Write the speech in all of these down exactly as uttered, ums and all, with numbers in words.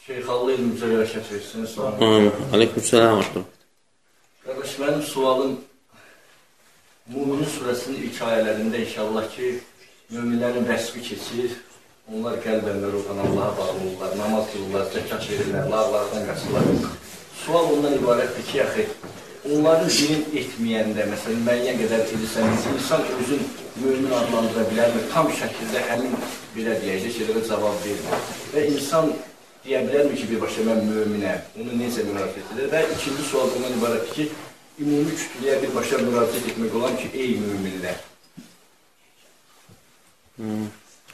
Şeyx Allah elmizə bərəkət versin. Aleykümselam. Qardaş, mənim sualım Mümin surəsinin ilk ayələrində inşallah ki, müminlərin vəsfi keçir, onlar qəlbən və ruhan Allaha bağlı olurlar, namaz qılırlar, zəkat verirlər, lağlardan qaçırlar. Sual ondan ibarətdir ki, yaxı, onların dinin etməyəndə, məsələn, müəyyən qədər edirsən, insan özün mümin adlandıra bilərmi? Tam şəkildə həmin belə deyəcək şeylərə cavab verir. Və insan deyə bilərmi ki, birbaşa mən müminəm, onu necə müraciət edir? Və ikinci sual ondan ibarətdir ki, ümumi kütləyə birbaşa müraciət etmək olan ki, ey müminlər. Hmm.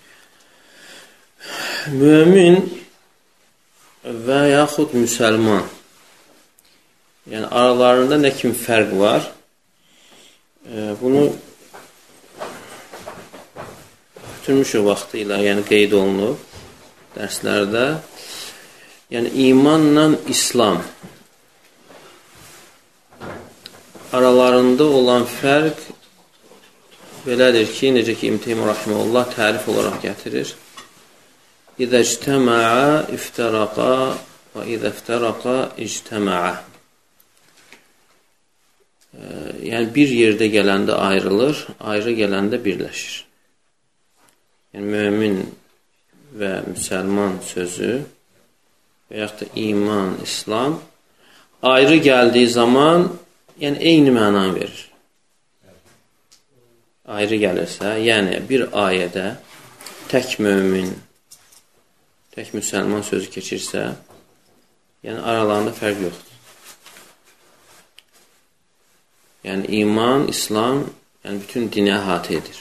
Mümin və yaxud müsəlman, yəni aralarında nə kimi fərq var? E, bunu götürmüşük vaxtı ilə, yəni qeyd olunub dərslərdə. Yəni imanla İslam aralarında olan fərq belədir ki, necə ki İbn Teymiyyə rahimehullah tərif olaraq gətirir. İzə ictəməə iftəraqa və izə iftəraqa ictəməə. Yəni bir yerdə gələndə ayrılır, ayrı gələndə birləşir. Yəni mömin və müsəlman sözü və yaxud da iman, İslam ayrı gəldiyi zaman yəni eyni məna verir. Ayrı gəlirsə, yəni bir ayədə tək mömin, tək müsəlman sözü keçirsə, yəni aralarında fərq yoxdur. Yəni iman, İslam, yəni bütün dini əhatə edir.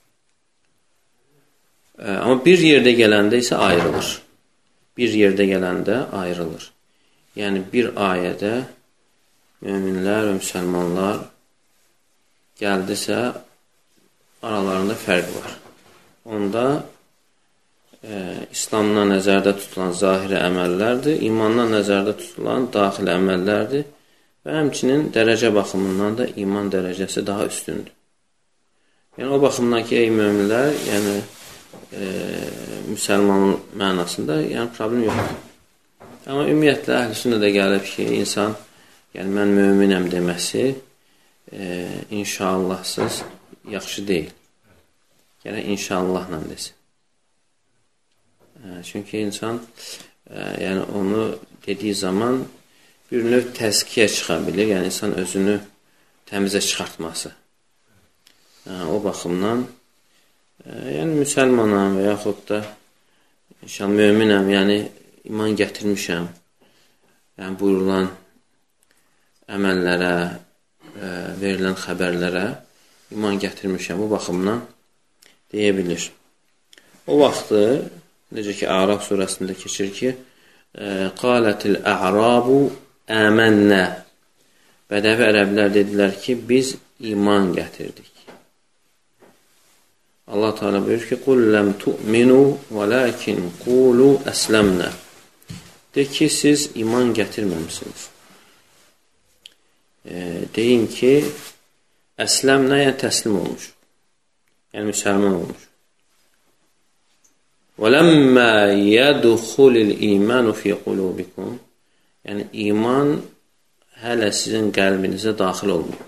Amma bir yerdə gələndə isə ayrılır. Bir yerdə gələndə ayrılır. Yəni bir ayədə möminlər və müsəlmanlar gəldisə, aralarında fərq var. Onda e, İslamdan nəzərdə tutulan zahiri əməllərdir, imandan nəzərdə tutulan daxili əməllərdir və həmçinin dərəcə baxımından da iman dərəcəsi daha üstündür. Yəni o baxımdan ki, ey möminlər, yəni e, müsəlman mənasında yəni problem yoxdur. Amma ümumiyyətlə əhl-i də gəlib ki, insan yəni mən möminəm deməsi e, inşallahsız yaxşı deyil. Yəni inşallahla desin. E, çünki insan e, yəni onu dediyi zaman bir növ təzkiyə çıxa bilir. Yəni insan özünü təmizə çıxartması. E, o baxımdan e, yəni müsəlmanam və yaxud da inşallah möminəm, yəni iman gətirmişəm. Yəni buyurulan əməllərə, e, verilən xəbərlərə iman gətirmişəm. Bu baxımdan deyə bilir. O vaxtı, necə ki, A'raf surəsində keçir ki, Qalətil ə'rabu əmənnə. Bədəvi ərəblər dedilər ki, biz iman gətirdik. Allah Teala buyurur ki, Qul ləm tu'minu və lakin qulu əsləmnə. De ki, siz iman gətirməmisiniz. E, deyin ki, əsləmnə, yəni təslim olmuş. Yəni müsəlman olmuş. وَلَمَّا يَدْخُلِ الْإِيمَانُ فِي قُلُوبِكُمْ. Yəni iman hələ sizin qəlbinizə daxil olmuyor.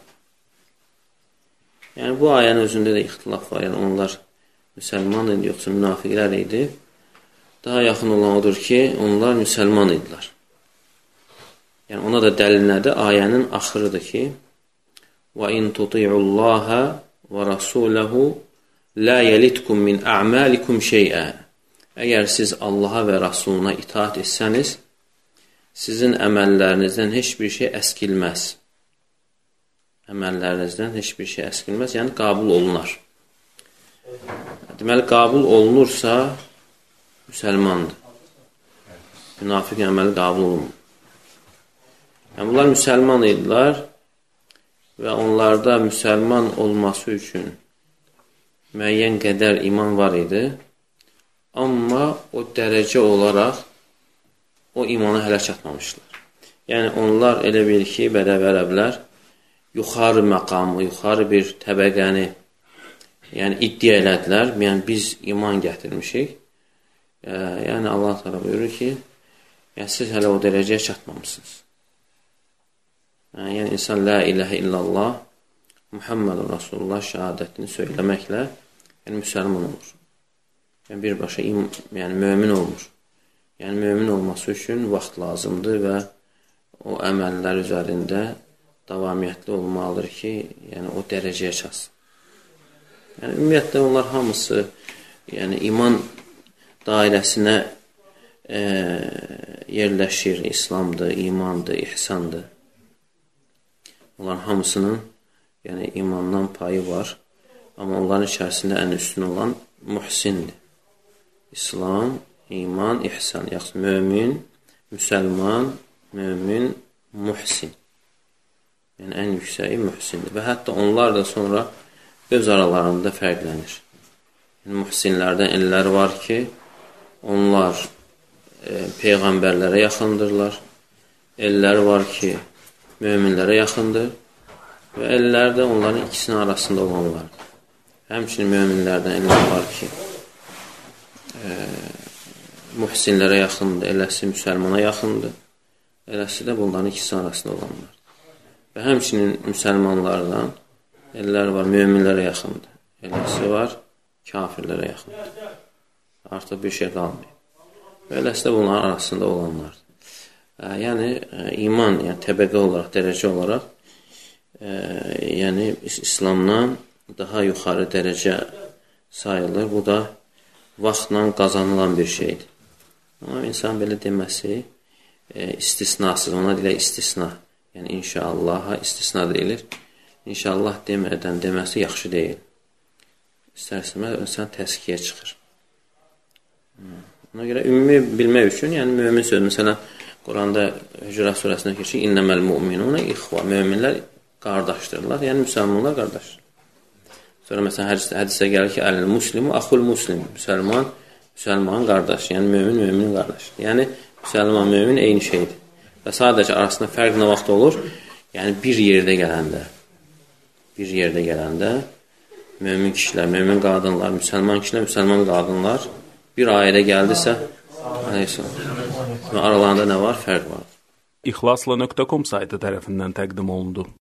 Yəni bu ayənin özündə də ixtilaf var. Yəni onlar müsəlman idi, yoxsa münafiqlər idi. Daha yaxın olan odur ki, onlar müsəlman idilər. Yəni ona da dəlil nədir? Ayənin axırıdır ki, وَاِنْ تُطِعُوا اللّٰهَ وَرَسُولَهُ لَا يَلِتْكُمْ مِنْ أَعْمَالِكُمْ شَيْئًا. Əgər siz Allaha və Rasuluna itaat etsəniz, sizin əməllərinizdən heç bir şey əskilməz. Əməllərinizdən heç bir şey əskilməz, yəni qabul olunar. Deməli, qabul olunursa, müsəlmandır. Münafiq əməli qabul olunur. Yəni, bunlar müsəlman idilər və onlarda müsəlman olması üçün müəyyən qədər iman var idi. Amma o dərəcə olaraq o imana hələ çatmamışlar. Yəni, onlar elə bil ki, bədəvi ərəblər yuxarı məqamı, yuxarı bir təbəqəni yəni iddia elədilər. Yəni, biz iman gətirmişik. Yəni, Allah təala buyurur ki, Yəni, siz hələ o dərəcəyə çatmamışsınız. Yəni, insan la ilahə illallah, Muhammedun Rasulullah şəhadətini söyləməklə yəni, müsəlman olur. Yəni, birbaşa yəni, mömin olmur. Yəni, mömin olması üçün vaxt lazımdır və o əməllər üzərində davamiyyətli olmalıdır ki, yəni, o dərəcəyə çatsın. Yəni, ümumiyyətlə, onlar hamısı yəni, iman dairəsinə e, yerləşir. İslamdır, imandır, ihsandır. Onların hamısının yəni, imandan payı var. Amma onların içərisində ən üstün olan muhsindir. İslam, iman, ihsan. Yaxşı, mömin, müsəlman, mömin, muhsin. Yəni, ən yüksəyi muhsindir. Və hətta onlar da sonra öz aralarında fərqlənir. Yəni, muhsinlərdən elləri var ki, onlar e, peyğəmbərlərə yaxındırlar. Elləri var ki, möminlərə yaxındır. Və ellər də onların ikisinin arasında olanlardır. Həmçinin möminlərdən ellər var ki, e, muhsinlərə yaxındır, eləsi müsəlmana yaxındır. Eləsi də bunların ikisinin arasında olanlar. Və həmçinin müsəlmanlardan ellər var, möminlərə yaxındır. Eləsi var, kafirlərə yaxındır. Artıq bir şey qalmıyor. Və eləsi də bunların arasında olanlardır. Yəni, iman, yəni təbəqə olaraq, dərəcə olaraq, e, yəni İslamdan daha yuxarı dərəcə sayılır. Bu da vaxtla qazanılan bir şeydir. Amma insan belə deməsi e, istisnasız, ona deyilə istisna. Yəni, inşallaha istisna deyilir. İnşallah demədən deməsi yaxşı deyil. İstərsəmə, insan təskiyə çıxır. Ona görə ümumi bilmək üçün, yəni mömin söz, məsələn, Quranda Hücurat surəsində keçir, İnnəməl mu'minunə ixva, möminlər qardaşdırlar, yəni müsəlmanlar qardaşdır. Sonra məsələn, hədis, hədisə gəlir ki, əlil muslimu, axul muslim, müsəlman, müsəlman qardaş, yəni mömin, möminin qardaş. Yəni, müsəlman, mömin eyni şeydir. Və sadəcə arasında fərq nə vaxt olur? Yəni, bir yerdə gələndə, bir yerdə gələndə, mömin kişilər, mömin qadınlar, müsəlman kişilər, müsəlman qadınlar bir ailə gəldisə, aralarında nə var? Fərq var. İxlasla nöqtə com saytı tərəfindən təqdim olundu.